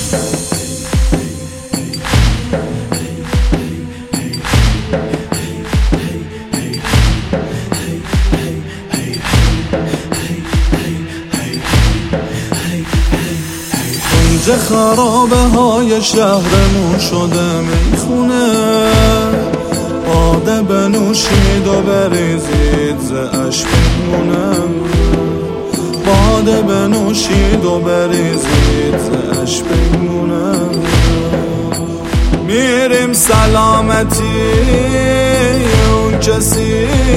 کنج خرابه های شهرمون شده میخونه، باده بنوشید و بریزید ز اشک بمونم، باده بنوشید و بریزید ز اشک بمونم. میریم سلامتی اون کسی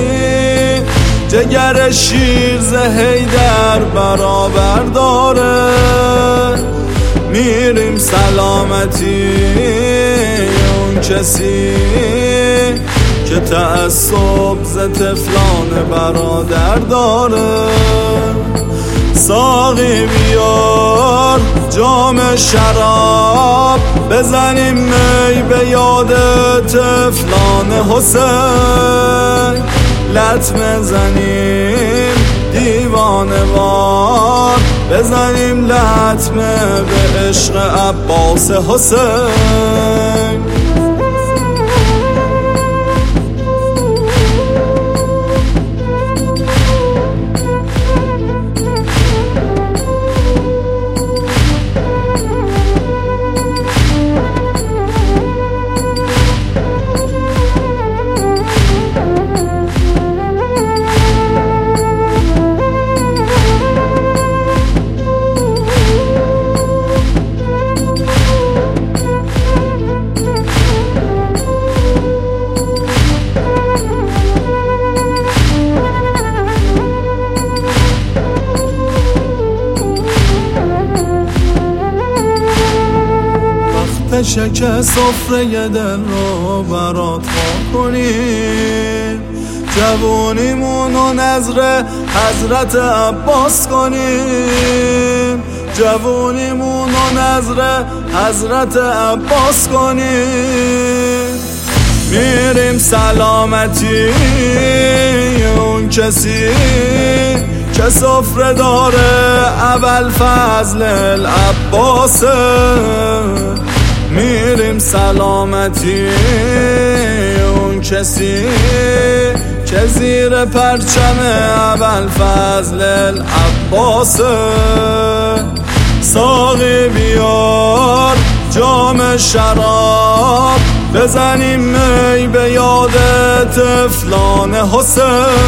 جگر شیر ز حیدر برابر داره، میریم سلامتی اون کسی که تعصب ز طفلان برادر داره. ساقی بیار جام شراب بزنیم می به یاد طفلان حسین، لطمه زنیم دیوانه وار بزنیم لطمه به عشق عباس حسین. شکر سفره دل رو برات خواه کنیم، جوونیمون و نظر حضرت عباس کنیم، جوونیمون و نظر حضرت عباس کنیم. میریم سلامتی اون کسی که سفره داره ابوالفضل العباسه، میریم سلامتی اون کسی که زیر پرچم ابوالفضل العباسه. ساقی بیار جام شراب بزنیم می به یاد طفلان حسین،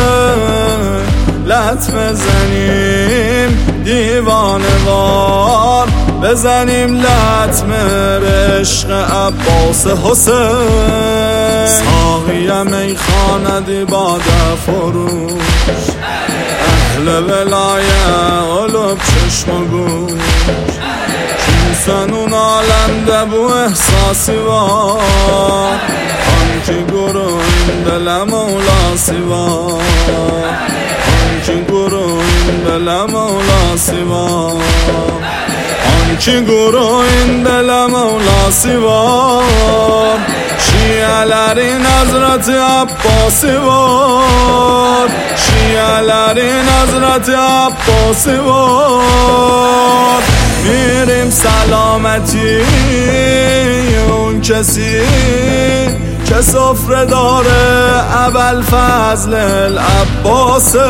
لطمه زنیم دیوانه وار بزنیم لطمه به عشق عباس حسین. ساقی میخانه دی باده فروش، اهل ولایه قلوب چشم و گوش، کیسن اون عالم دبو احساسی وار، آنکی گروه این دل مولا سیوار، آنکی گروه این دل مولا سیوار، آنکی گروه این دل مولا سیوار. شیعلرین حضرت عباسی وار، شیعلرین حضرت عباسی وار. میریم سلامتی اون کسی که سفره داره ابوالفضل العباسه،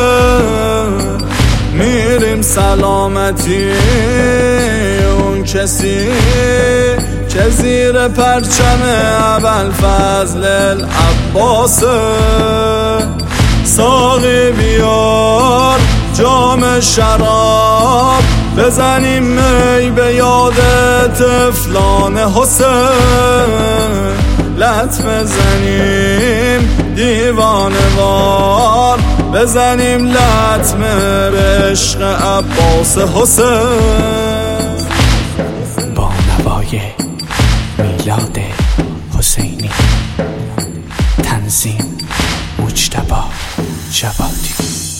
میریم سلامتی اون کسی که زیر پرچم ابوالفضل العباسه. ساقی بیار جام شراب بزنیم می به یاد طفلان حسین، لطمه زنیم دیوانه وار بزنیم لطمه به عشق عباس حسین. با نوای میلاد حسینی، تنظیم مجتبی جوادی.